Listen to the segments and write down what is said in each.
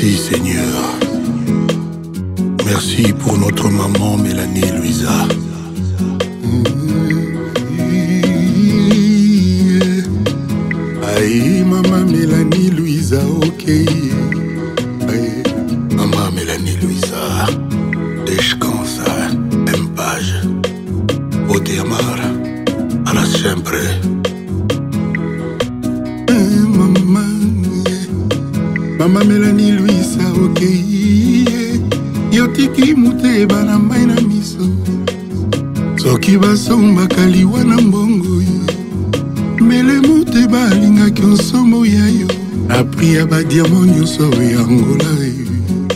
Merci Seigneur. Merci pour notre maman Mélanie Louisa. Aïe, maman Mélanie Louisa, ok. Aïe, maman Mélanie Louisa. Descansa en paz. Vou te amar para sempre. Maman Mélanie Louisa, ok. Yo tiki mute bana mai na miso. Soki basomba kaliwa na mbongo yo. Mele mute balinga kyonsomo ya yo. Apri ya ba diamant nyonso ya Angola yo.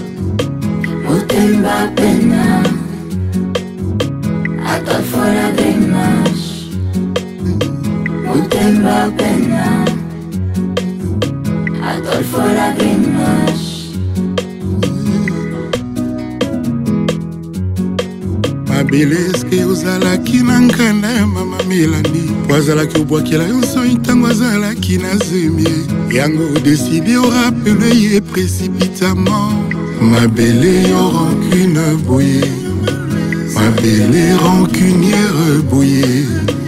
Mutemba pena Atal fora lágrimas. Mutemba pena Atal fora lágrimas. Mabeleske ozalaki na nkanda ya mama Mélanie. Po azalaki obwakela yo nsoi ntango azalaki na zemie. Yango odeside orapele ye précipitamment. Mabele yo rancune boye. Mabele rancunière boye.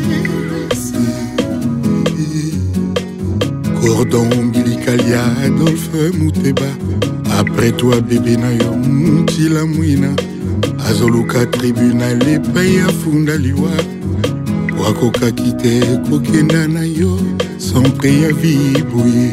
Cordon ombilical ya Adolphe Muteba. Après toi bébé na yo Mutila Mwina. Azoluka tribunal epai afunda liwa. Wakoka kite kokenda na yo sans préavis boye.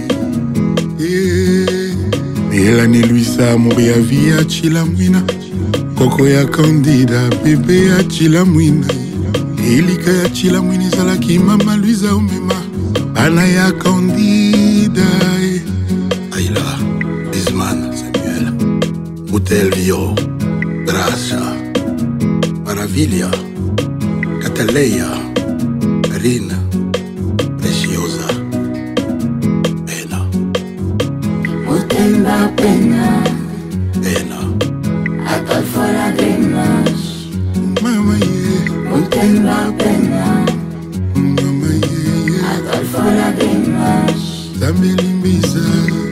Mélanie Louisa mori ya vie achila mwina. Koko ya kandida bebe achila mwina. Elika ya achila mwina ezalaki mama Louisa omema. Bana ya kandida Aïla, Isman, Samuel, Moutel Vio, Gracia, Maravilha, Cataleia, Rina, Preciosa, Pena. Mutemba pena Pena. Atal fora lágrimas. Mama ye. Mutemba pena Mama ye. Atal fora lágrimas. Tamelimbisa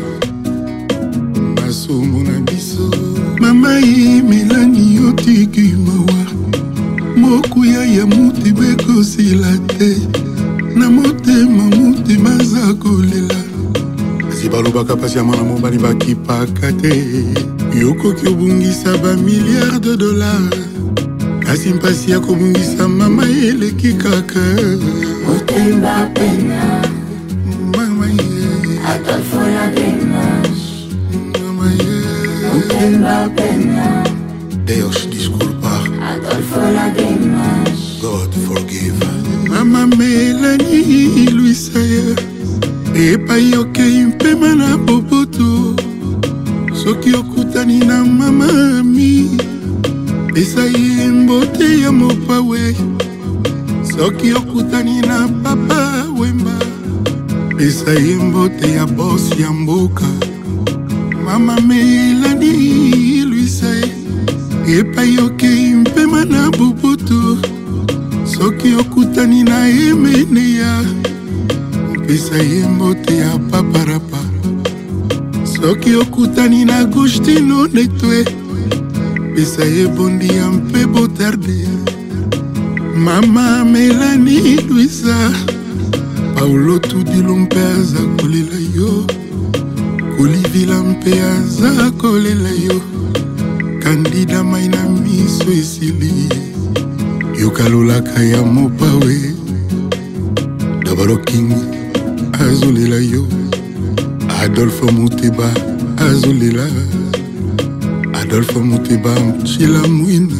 masumu na biso. Mama ye Mélanie otiki mawa. Mokuya ya muti bekosila te. Na motema motema aza kolela. Kasi balobaka pasi ya mwana mobali bakipaka te. Yokoki obungisa ba milliards de dollars. Kasi mpasi ya kobungisa mama eleki kaka. Mutemba pena Mama ye. Atal fora lágrimas. Mama ye. Mutemba pena Deus disculpa. Atal fora lágrimas. God forgive. Mama Mélanie Louisa epai okei mpema na boboto. Soki okutani na mama ami pesa ye mbote ya mopawe. Soki okutani na papa wemba pesa ye mbote ya boss ya mboka. Mama Mélanie Louisa epai okei mpema na boboto. Soki okutani na emeneya pesa ye mbote ya paparapa. Soki okutani na Agustino Netwe pesa ye bondi ya mpe botarde. Mama Mélanie Louisa Paulo Tudilo mpe aza kolela yo. Kolivila mpe aza kolela yo. Kandida mai na miso esili. Yokalolaka ya mopawe. Dabaro King azolela yo. Adolphe Muteba azolela. Adolphe Muteba mchila mwina.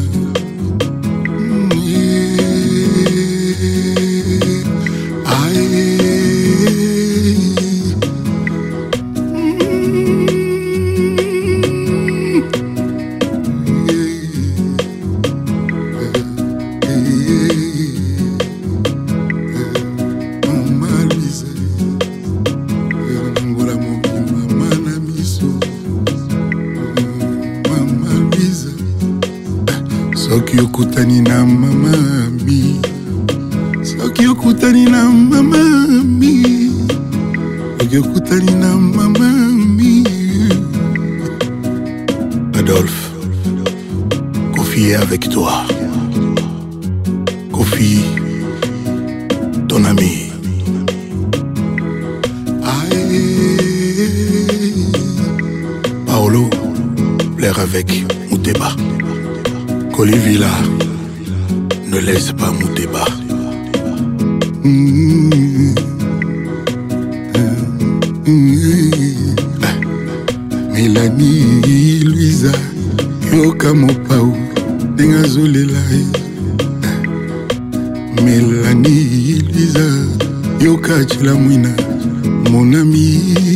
Soki okutani na mama mi. Soki okutani na mama mi. Soki okutani na mama mi. Adolphe, Kofi est avec toi. Kofi, ton ami. Aïe. Paolo, plaire avec Mouteba. Colivilla, ne laisse pas Mouteba. Mélanie, Louisa, Yoka Mopao, Dengazolela. Mélanie, Louisa, Yoka Chilamwina, mon ami.